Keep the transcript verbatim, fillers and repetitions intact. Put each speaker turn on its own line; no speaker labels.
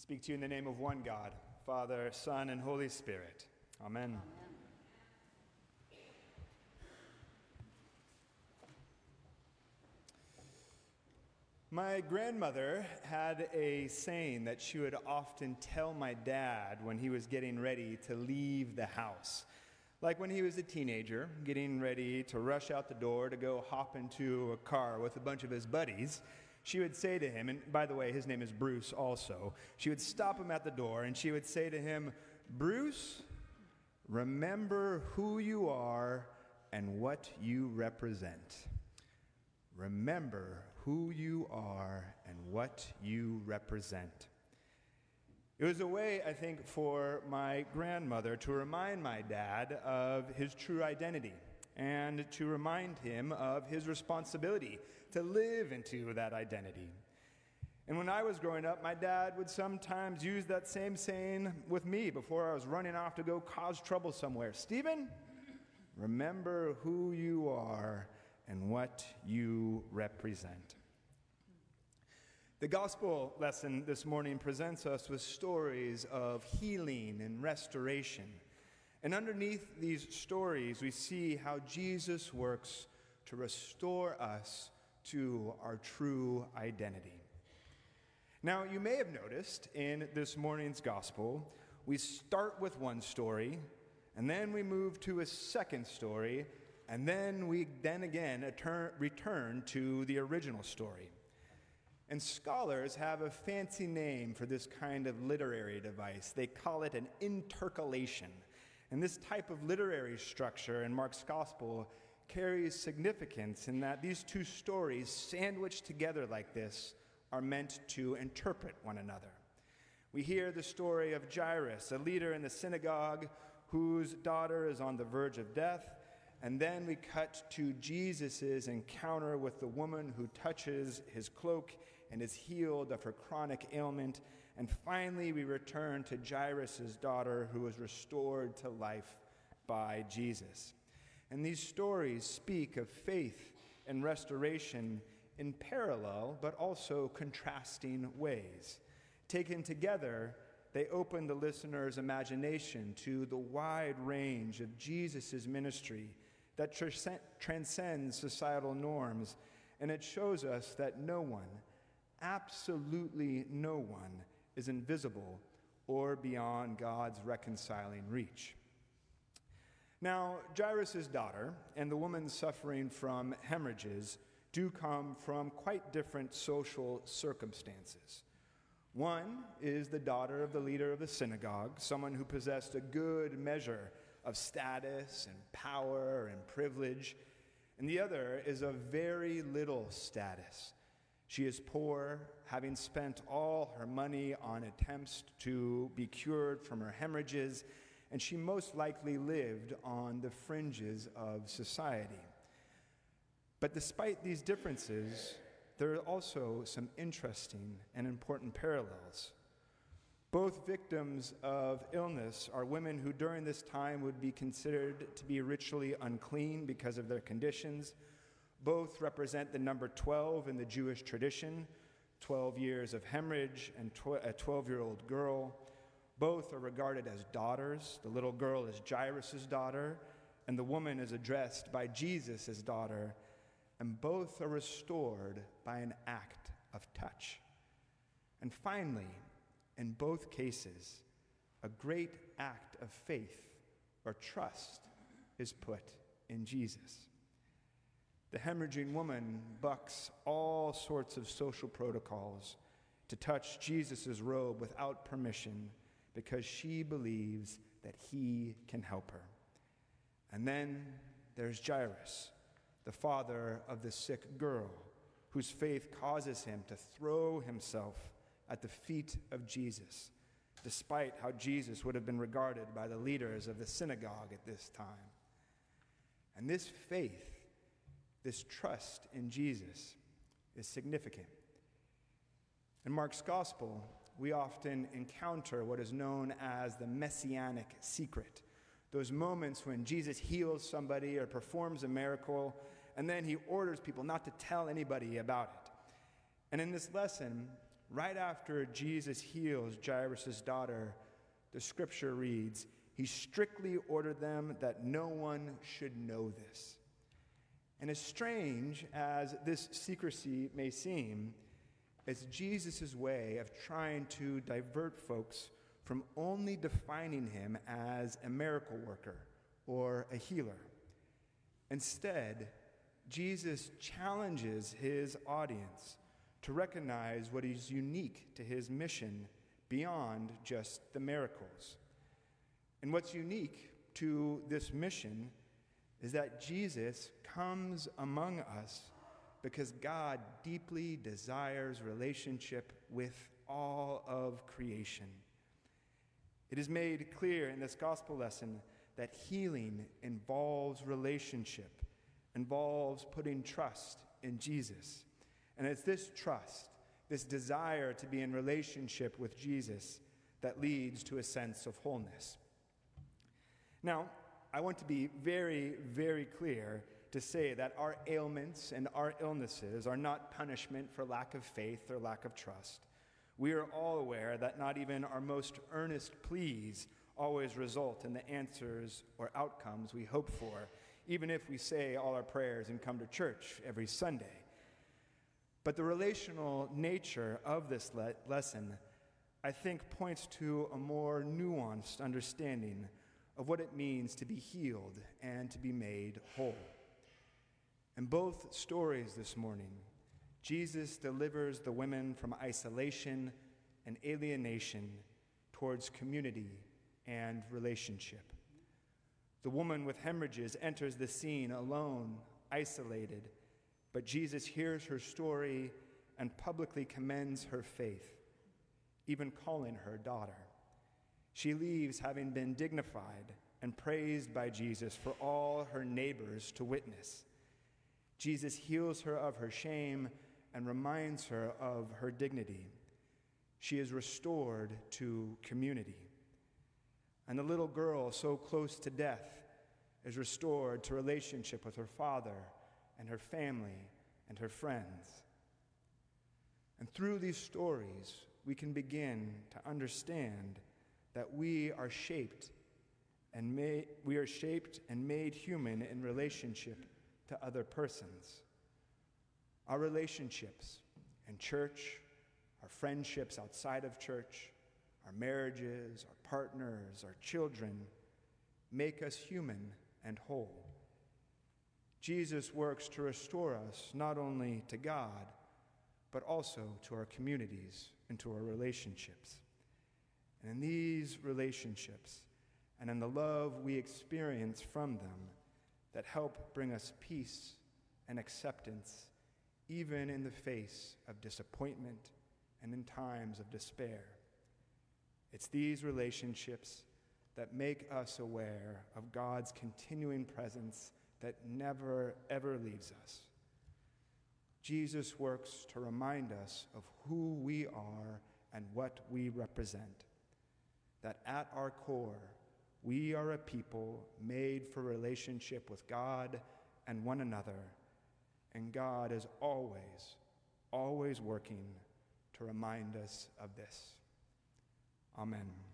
Speak to you in the name of one God, Father, Son, and Holy Spirit. Amen.
Amen.
My grandmother had a saying that she would often tell my dad when he was getting ready to leave the house. Like when he was a teenager, getting ready to rush out the door to go hop into a car with a bunch of his buddies, she would say to him, and by the way, his name is Bruce also, she would stop him at the door and she would say to him, "Bruce, remember who you are and what you represent. Remember who you are and what you represent." It was a way, I think, for my grandmother to remind my dad of his true identity and to remind him of his responsibility to live into that identity. And when I was growing up, my dad would sometimes use that same saying with me before I was running off to go cause trouble somewhere. "Stephen, remember who you are and what you represent." The gospel lesson this morning presents us with stories of healing and restoration. And underneath these stories, we see how Jesus works to restore us to our true identity. Now, you may have noticed in this morning's gospel, we start with one story, and then we move to a second story, and then we then again return to the original story. And scholars have a fancy name for this kind of literary device. They call it an intercalation. And this type of literary structure in Mark's gospel carries significance in that these two stories, sandwiched together like this, are meant to interpret one another. We hear the story of Jairus, a leader in the synagogue whose daughter is on the verge of death. And then we cut to Jesus' encounter with the woman who touches his cloak and is healed of her chronic ailment. And finally, we return to Jairus' daughter who is restored to life by Jesus. And these stories speak of faith and restoration in parallel, but also contrasting ways. Taken together, they open the listener's imagination to the wide range of Jesus' ministry that tr- transcends societal norms, and it shows us that no one, absolutely no one, is invisible or beyond God's reconciling reach. Now, Jairus' daughter and the woman suffering from hemorrhages do come from quite different social circumstances. One is the daughter of the leader of the synagogue, someone who possessed a good measure of status and power and privilege, and the other is of very little status. She is poor, having spent all her money on attempts to be cured from her hemorrhages, and she most likely lived on the fringes of society. But despite these differences, there are also some interesting and important parallels. Both victims of illness are women who during this time would be considered to be ritually unclean because of their conditions. Both represent the number twelve in the Jewish tradition, twelve years of hemorrhage and a twelve-year-old girl. Both are regarded as daughters. The little girl is Jairus' daughter, and the woman is addressed by Jesus' daughter. And both are restored by an act of touch. And finally, in both cases, a great act of faith or trust is put in Jesus. The hemorrhaging woman bucks all sorts of social protocols to touch Jesus' robe without permission because she believes that he can help her. And then there's Jairus, the father of the sick girl, whose faith causes him to throw himself at the feet of Jesus, despite how Jesus would have been regarded by the leaders of the synagogue at this time. And this faith, this trust in Jesus, is significant. In Mark's gospel, we often encounter what is known as the messianic secret. Those moments when Jesus heals somebody or performs a miracle, and then he orders people not to tell anybody about it. And in this lesson, right after Jesus heals Jairus' daughter, the scripture reads, "He strictly ordered them that no one should know this." And as strange as this secrecy may seem, it's Jesus' way of trying to divert folks from only defining him as a miracle worker or a healer. Instead, Jesus challenges his audience to recognize what is unique to his mission beyond just the miracles. And what's unique to this mission is that Jesus comes among us because God deeply desires relationship with all of creation. It is made clear in this gospel lesson that healing involves relationship, involves putting trust in Jesus. And it's this trust, this desire to be in relationship with Jesus, that leads to a sense of wholeness. Now, I want to be very, very clear to say that our ailments and our illnesses are not punishment for lack of faith or lack of trust. We are all aware that not even our most earnest pleas always result in the answers or outcomes we hope for, even if we say all our prayers and come to church every Sunday. But the relational nature of this le- lesson, I think, points to a more nuanced understanding of what it means to be healed and to be made whole. In both stories this morning, Jesus delivers the women from isolation and alienation towards community and relationship. The woman with hemorrhages enters the scene alone, isolated, but Jesus hears her story and publicly commends her faith, even calling her daughter. She leaves having been dignified and praised by Jesus for all her neighbors to witness. Jesus heals her of her shame and reminds her of her dignity. She is restored to community. And the little girl, so close to death, is restored to relationship with her father and her family and her friends. And through these stories, we can begin to understand that we are shaped and made, we are shaped and made human in relationship to other persons. Our relationships in church, our friendships outside of church, our marriages, our partners, our children, make us human and whole. Jesus works to restore us not only to God, but also to our communities and to our relationships. And in these relationships, and in the love we experience from them, that help bring us peace and acceptance, even in the face of disappointment and in times of despair. It's these relationships that make us aware of God's continuing presence that never, ever leaves us. Jesus works to remind us of who we are and what we represent, that at our core, we are a people made for relationship with God and one another, and God is always, always working to remind us of this. Amen.